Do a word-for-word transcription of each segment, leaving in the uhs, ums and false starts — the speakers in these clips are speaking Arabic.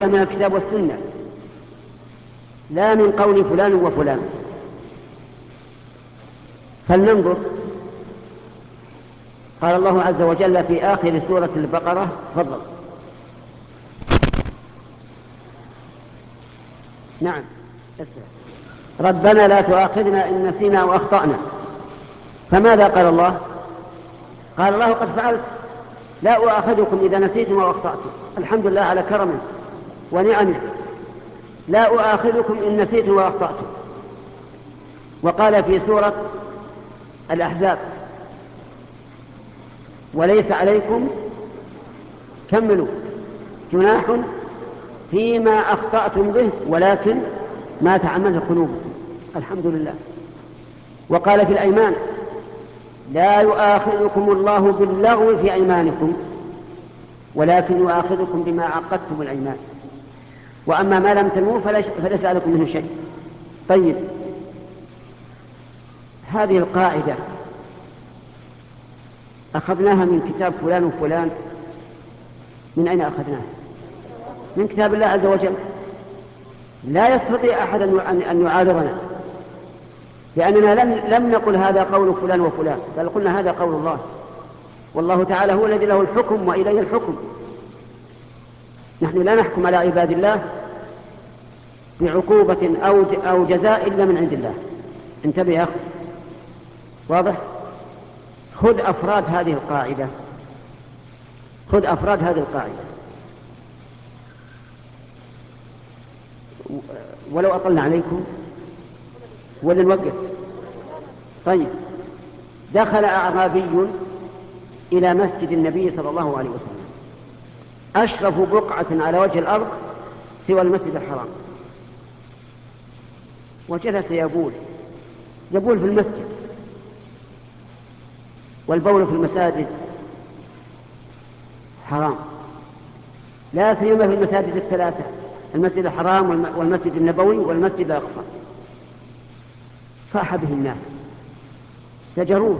من الكتاب والسنة لا من قول فلان وفلان. فلننظر. قال الله عز وجل في آخر سورة البقرة: تفضل. نعم اسمع. ربنا لا تؤاخذنا إن نسينا أو أخطأنا. فماذا قال الله؟ قال الله: قد فعلت، لا أؤاخذكم إذا نسيتم أو أخطأتم. الحمد لله على كرمه ونعمه، لا أؤاخذكم إن نسيتم وأخطأتم. وقال في سورة الأحزاب: وليس عليكم كملوا جناح فيما أخطأتم به ولكن ما تعمدت قلوبكم. الحمد لله. وقال في الأيمان: لا يؤاخذكم الله باللغو في أيمانكم ولكن يؤاخذكم بما عقدتم الأيمان، وأما ما لم تنووا فليس عليكم منه شيء. طيب، هذه القاعدة أخذناها من كتاب فلان وفلان. من أين أخذناها؟ من كتاب الله عز وجل. لا يستطيع أحد أن يعارضنا، لأننا لم, لم نقل هذا قول فلان وفلان، بل قلنا هذا قول الله، والله تعالى هو الذي له الحكم وإليه الحكم. نحن لا نحكم على عباد الله بعقوبة أو جزاء إلا من عند الله. انتبه يا أخي. واضح؟ خذ أفراد هذه القاعدة، خذ أفراد هذه القاعدة ولو أطلنا عليكم ولا نوقف. طيب، دخل أعرابي إلى مسجد النبي صلى الله عليه وسلم، أشرف بقعة على وجه الأرض سوى المسجد الحرام، وجلس يبول يبول في المسجد. والبول في المساجد حرام، لا سيما في المساجد الثلاثة: المسجد الحرام والمسجد النبوي والمسجد الأقصى. صاح به الناس، زجروه،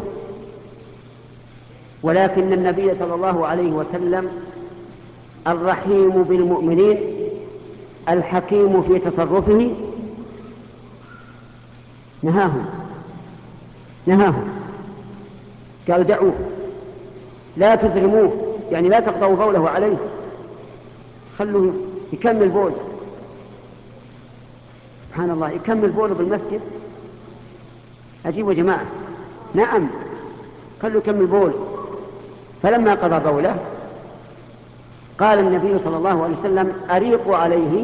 ولكن النبي صلى الله عليه وسلم الرحيم بالمؤمنين الحكيم في تصرفه نهاهم نهاهم قال: دعوه، لا تزرموه، يعني لا تقطعوا بوله عليه، خلوه يكمل بول. سبحان الله، يكمل بوله بالمسجد. أجيب يا جماعة. نعم، خلوه يكمل بول. فلما قضى بوله قال النبي صلى الله عليه وسلم: أريقوا عليه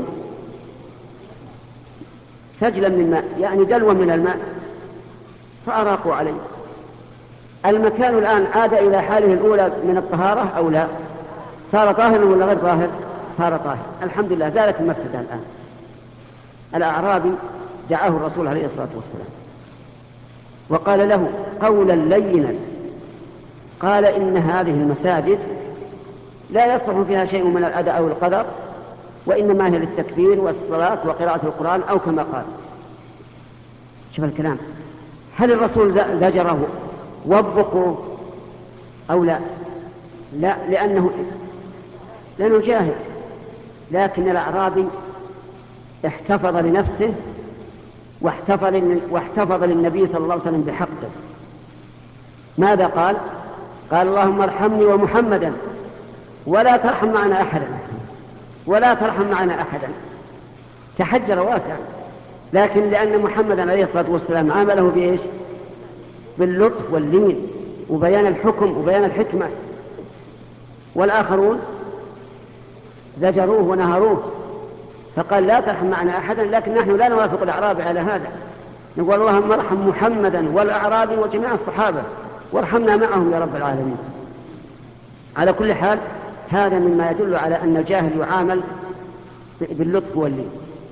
سجلا من الماء، يعني دلوا من الماء، فأراقوا عليه. المكان الآن عاد إلى حاله الأولى من الطهارة أو لا؟ صار طاهر ولا غير طاهر؟ صار طاهر. الحمد لله، زالت المفسدة الآن. الأعرابي دعاه الرسول عليه الصلاة والسلام وقال له قولا لينا، قال: إن هذه المساجد لا يصلح فيها شيء من الأداء أو القدر، وإنما هي للتكبير والصلاة وقراءة القرآن أو كما قال. شوف الكلام. هل الرسول زجره وبقه أو لا؟ لا، لأنه لأنه جاهل. لكن الأعرابي احتفظ لنفسه واحتفظ واحتفظ للنبي صلى الله عليه وسلم بحقه. ماذا قال؟ قال: اللهم ارحمني ومحمدا ولا ترحم معنا أحدا، ولا ترحم معنا أحدا. تحجر واسعا، لكن لأن محمدا عليه الصلاة والسلام عامله بإيش؟ باللطف واللين وبيان الحكم وبيان الحكمة. والآخرون زجروه ونهروه، فقال: لا ترحم معنا أحدا. لكن نحن لا نوافق الأعرابي على هذا، نقول: اللهم ارحم محمدا والأعرابي وجميع الصحابة وارحمنا معهم يا رب العالمين. على كل حال، هذا مما يدل على أن الجاهل يعامل باللطف واللين.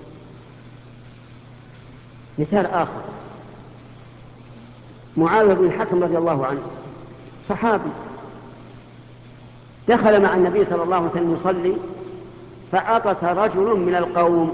مثال آخر: معاوية بن الحكم رضي الله عنه، صحابي، دخل مع النبي صلى الله عليه وسلم يصلي، فعطس رجل من القوم.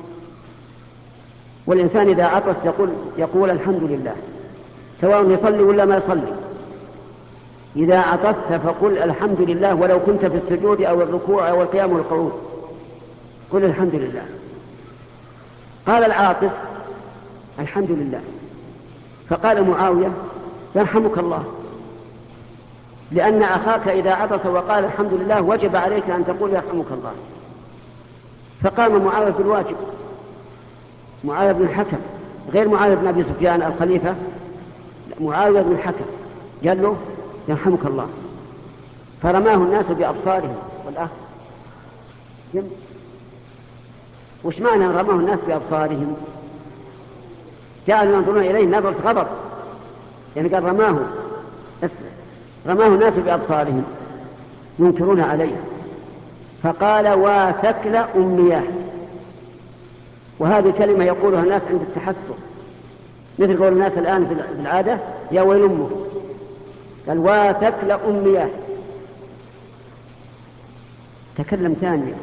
والإنسان إذا عطس يقول, يقول الحمد لله، سواء يصلي ولا ما يصلي. إذا عطست فقل الحمد لله ولو كنت في السجود أو الركوع أو القيام والقعود. قل الحمد لله. قال العاطس الحمد لله، فقال معاوية يرحمك الله، لأن أخاك إذا عطس وقال الحمد لله وجب عليك أن تقول يرحمك الله. فقام معاوية بالواجب، معاوية بن الحكم غير معاوية بن أبي سفيان الخليفة، معاوية بن الحكم قال له يرحمك الله، فرماه الناس بأبصارهم. والآخر وش معنى رماه الناس بأبصارهم؟ جعلوا ينظرون إليه نظرة غضب، يعني قال رماه رماه الناس بأبصارهم ينكرون عليه، فقال واثكل أمياه. وهذه كلمة يقولها الناس عند التحسر، مثل قول الناس الآن في العادة يا ويل أمه، قال واثكل أمياه، تكلم ثانية.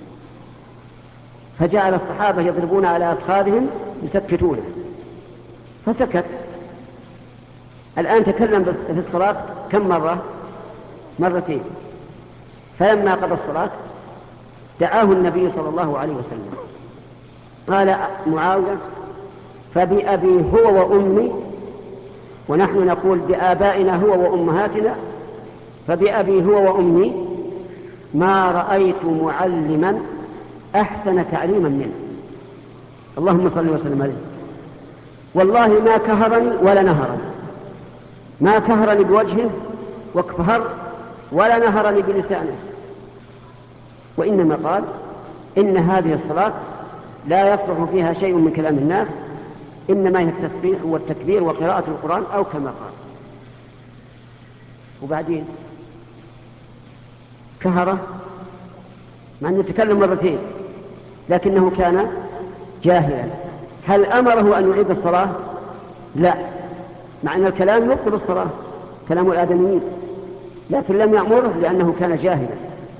فجعل الصحابة يضربون على أفخاذهم يسكتونه، فسكت. الآن تكلم في الصلاة كم مرة؟ مرتين. فلما قضى الصلاة دعاه النبي صلى الله عليه وسلم، قال معاوية فبأبي هو وأمي، ونحن نقول بآبائنا هو وأمهاتنا، فبأبي هو وأمي ما رأيت معلما أحسن تعليما منه، اللهم صل وسلم عليه. والله ما كهرني ولا نهرني، ما كهرني بوجهه واكفهر ولا نهرني بلسانه، وإنما قال إن هذه الصلاة لا يصلح فيها شيء من كلام الناس، إنما هي التسبيح والتكبير وقراءة القرآن أو كما قال. وبعدين كهره مع أنه تكلم مرتين لكنه كان جاهلا. هل أمره أن يعيد الصلاة؟ لا، مع أن الكلام يبطل الصلاة، كلام الآدميين، لكن لم يأمره لأنه كان جاهلا.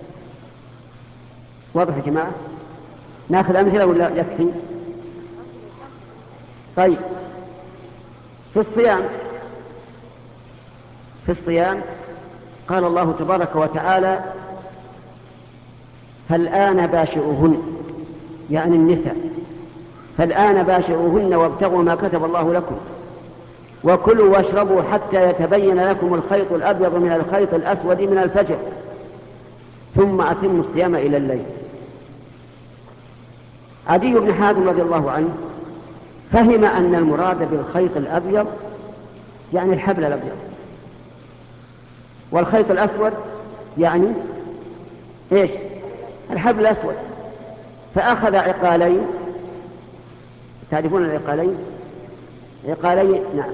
واضح يا جماعة؟ ناخذ أمثلة ولا يكفي؟ طيب، في الصيام في الصيام قال الله تبارك وتعالى فالآن باشروهن، يعني النساء، فالآن باشروهن وابتغوا ما كتب الله لكم وكلوا واشربوا حتى يتبين لكم الخيط الأبيض من الخيط الأسود من الفجر ثم أتموا الصيام إلى الليل. عدي بن حاتم رضي الله عنه فهم أن المراد بالخيط الأبيض يعني الحبل الأبيض، والخيط الأسود يعني إيش؟ الحبل الأسود. فأخذ عقالين، تعرفون العقالين؟ عقالين، نعم،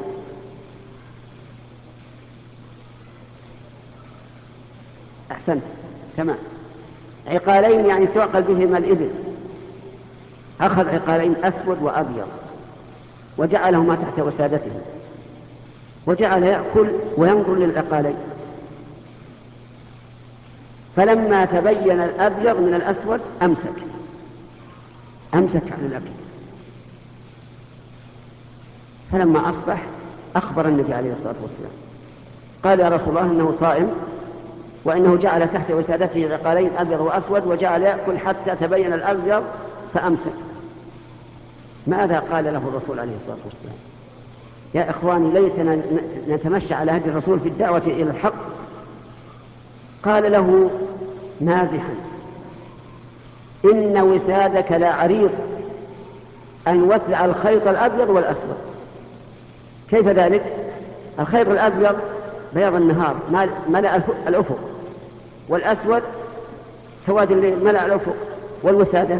أحسنت، تمام، عقالين يعني تعقل بهما الإبل. أخذ عقالين أسود وأبيض وجعلهما تحت وسادته، وجعل يأكل وينظر للعقالين، فلما تبين الأبيض من الأسود أمسك أمسك عن الأكل. فلما أصبح أخبر النبي عليه الصلاة والسلام، قال يا رسول الله إنه صائم، وإنه جعل تحت وسادته عقالين أبيض وأسود وجعل يأكل حتى تبين الأبيض فأمسك. ماذا قال له الرسول عليه الصلاة والسلام؟ يا إخواني ليتنا نتمشى على هدي الرسول في الدعوة إلى الحق. قال له مازحا إن وسادك لعريض أن وسع الخيط الأبيض والأسود. كيف ذلك؟ الخيط الأبيض بياض النهار ملأ الأفق، والأسود سواد الليل ملأ الأفق، والوسادة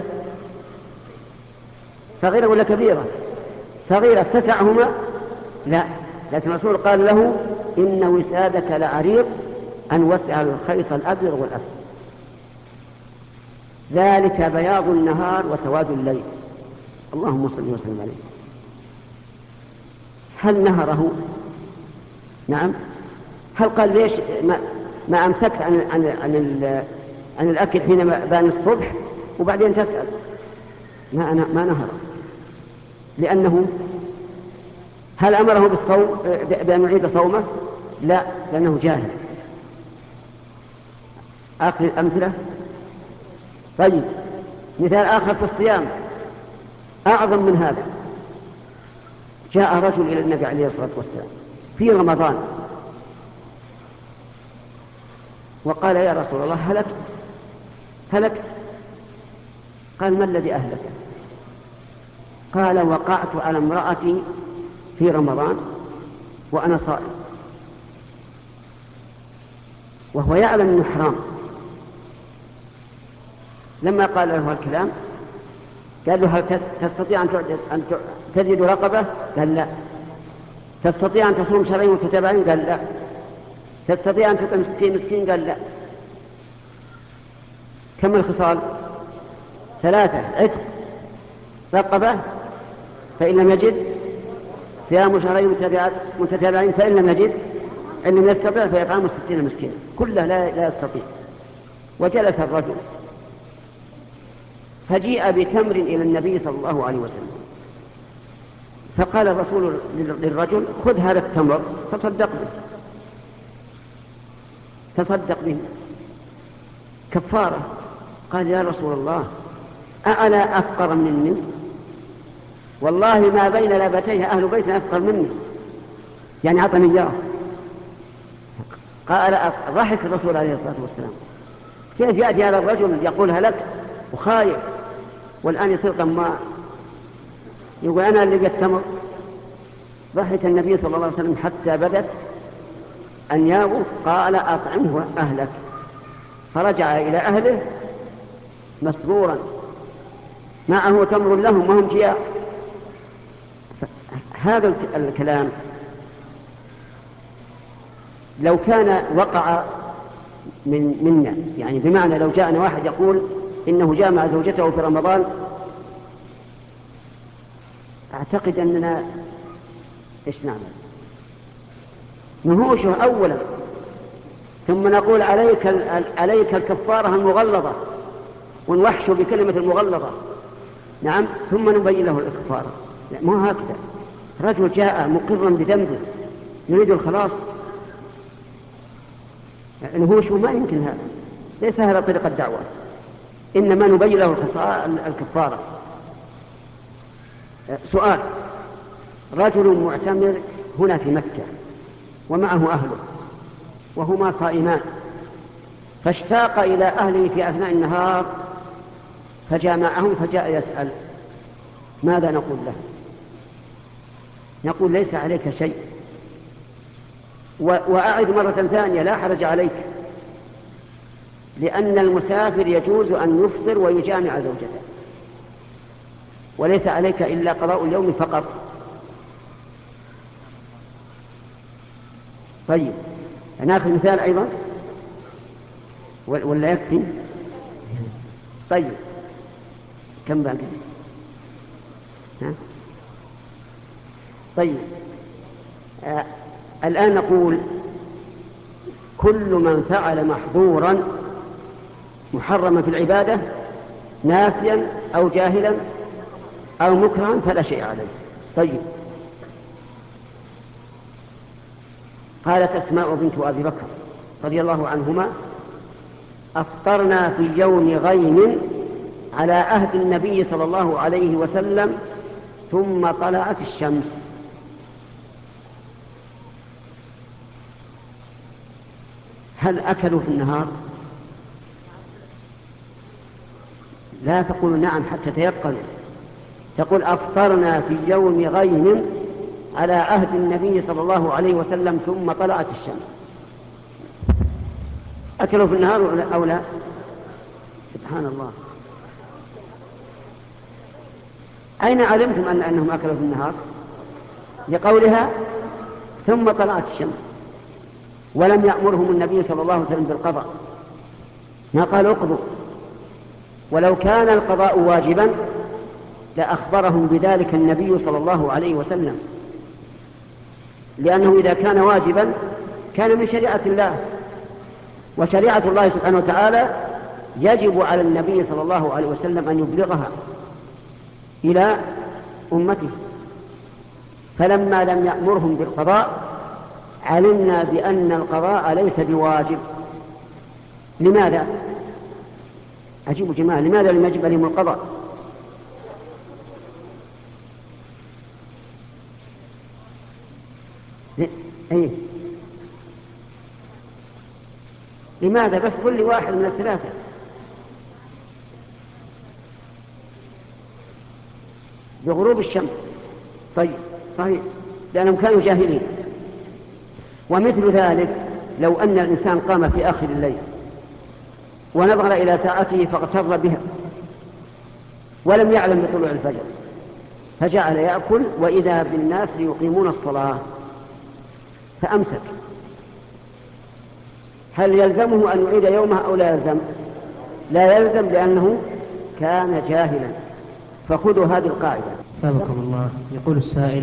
صغيرة ولا كبيرة؟ صغيرة تسعهما؟ لا، لكن الرسول قال له إن وسادك لعريض أن وسع الخيط الأبيض والأسود، ذلك بياض النهار وسواد الليل. اللهم صل وسلم عليه. هل نهره؟ نعم. هل قال ليش ما, ما أمسكت عن, عن, عن, عن الأكل حين بان الصبح وبعدين تسأل؟ ما, أنا ما نهر، لأنه هل أمره بالصوم بأن يعيد صومه؟ لا، لأنه جاهل. آخر الأمثلة. طيب، مثال آخر في الصيام أعظم من هذا. جاء رجل إلى النبي عليه الصلاة والسلام في رمضان وقال: يا رسول الله، هلكت هلكت. قال: ما الذي أهلك؟ قال: وقعت على امرأتي في رمضان وأنا صائم. وهو يعلم أنه حرام. لما قال له الكلام قال له: هل تستطيع أن تجد رقبة؟ قال: لا. تستطيع أن تصوم شهرين متتابعين؟ قال: لا. تستطيع أن تطعم ستين مسكين؟ قال: لا. كم الخصال؟ ثلاثة: عتق، رقبة، فإن لم يجد صيام شهرين متتابعين، فإن لم يجد إن لم يستطع فيطعم ستين مسكين. كله لا, لا يستطيع. وجلس الرجل فجيء بتمر إلى النبي صلى الله عليه وسلم، فقال الرسول للرجل: خذ هذا التمر تصدق به، تصدق به كفارة. قال: يا رسول الله، أألا أفقر مني؟ والله ما بين لابتيه أهل بيت أفقر مني، يعني أعطني إياه. قال: ضحك الرسول عليه الصلاة والسلام: كيف يأتي هذا الرجل يقول هلك وخايف والآن يصير طماع يقول أنا اللي التمر؟ ضحك النبي صلى الله عليه وسلم حتى بدت أنيابه. قال: أطعمه أهلك. فرجع إلى أهله مسرورا، معه تمر لهم وهم جياع. هذا الكلام لو كان وقع من منا، يعني بمعنى لو جاءنا واحد يقول إنه جامع زوجته في رمضان، أعتقد أننا إيش نعمل؟ نهوشه أولا، ثم نقول عليك عليك الكفارة المغلظة، ونوحشه بكلمة المغلظة. نعم، ثم نبين له الكفارة. لا، ما هكذا. رجل جاء مقرا بذنبه يريد الخلاص، نهوشه ما يمكن هذا، ليس هذا طريق الدعوة. إنما نبين له الكفارة. سؤال: رجل معتمر هنا في مكة ومعه أهله وهما صائمان، فاشتاق إلى أهله في أثناء النهار فجامعهم، فجاء يسأل ماذا نقول له؟ نقول: ليس عليك شيء، وأعد مرة ثانية: لا حرج عليك، لأن المسافر يجوز أن يفطر ويجامع زوجته، وليس عليك إلا قضاء اليوم فقط. طيب، نأخذ مثال أيضا ولا يكفي؟ طيب، كم باقي؟ ها؟ طيب، آه الآن نقول: كل من فعل محظورا محرما في العبادة ناسيا أو جاهلا أو مكرها فلا شيء عليه. طيب، قالت أسماء بنت أبي بكر رضي الله عنهما: أفطرنا في يوم غيم على عهد النبي صلى الله عليه وسلم ثم طلعت الشمس. هل أكلوا في النهار؟ لا تقول نعم حتى تيقنوا، تقول: أفطرنا في يوم غيم على عهد النبي صلى الله عليه وسلم ثم طلعت الشمس. أكلوا في النهار أو لا؟ سبحان الله. أين علمتم أن أنهم أكلوا في النهار؟ لقولها ثم طلعت الشمس، ولم يأمرهم النبي صلى الله عليه وسلم بالقضاء، ما قال اقضوا. ولو كان القضاء واجبا لأخبرهم بذلك النبي صلى الله عليه وسلم، لأنه إذا كان واجبا كان من شريعة الله، وشريعة الله سبحانه وتعالى يجب على النبي صلى الله عليه وسلم أن يبلغها إلى أمته. فلما لم يأمرهم بالقضاء علمنا بأن القضاء ليس بواجب. لماذا؟ عجيب جماعة، لماذا لم يجب عليهم القضاء؟ أي لماذا بس كل واحد من الثلاثة؟ بغروب الشمس. طيب صحيح، لأنهم كانوا جاهلين. ومثل ذلك لو أن الإنسان قام في آخر الليل ونظر إلى ساعته فاغتر بها ولم يعلم بطلوع الفجر فجعل يأكل وإذا بالناس يقيمون الصلاة فأمسك، هل يلزمه أن يعيد يومه أو لا يلزم؟ لا يلزم، لأنه كان جاهلا. فخذوا هذه القاعدة. سابقكم الله. يقول السائل: